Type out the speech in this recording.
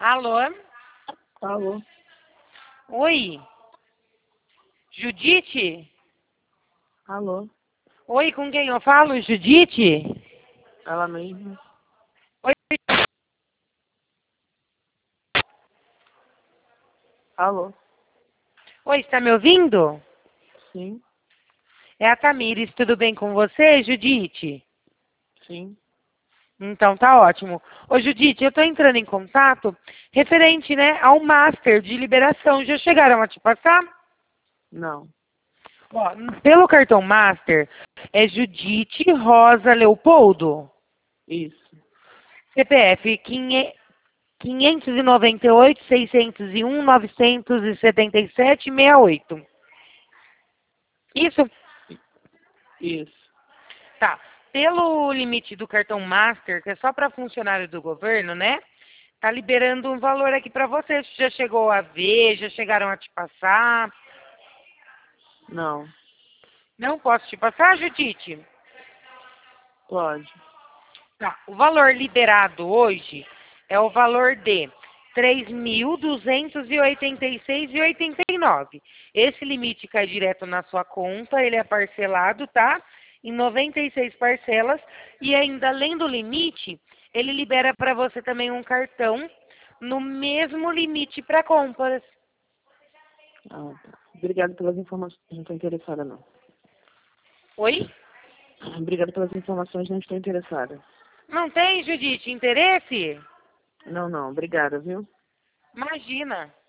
Alô? Alô? Oi? Judite? Alô? Oi, com quem eu falo? Judite? Ela mesma? Oi, Alô? oi, está me ouvindo? Sim? É a Tamires, tudo bem com você, Judite? Sim? Então tá ótimo. Ô Judite, eu tô entrando em contato referente, né, ao Master de liberação. Já chegaram a te passar? Não. Ó, pelo cartão Master, é Judite Rosa Leopoldo. Isso. CPF 598 601 977 68. Isso? Isso. Tá. Pelo limite do cartão Master, que é só para funcionário do governo, né? Tá liberando um valor aqui para você. Já chegou a ver? Já chegaram a te passar? Não. Não posso te passar, Judite? Pode. Tá. O valor liberado hoje é o valor de R$ 3.286,89. Esse limite cai direto na sua conta, ele é parcelado, tá? Em 96 parcelas. E ainda além do limite, ele libera para você também um cartão no mesmo limite para compras. Ah, tá. Obrigado pelas informações. Não estou interessada, não. Oi? Obrigado pelas informações. Não estou interessada. Não tem, Judite, interesse? Não, não. Obrigada, viu? Imagina.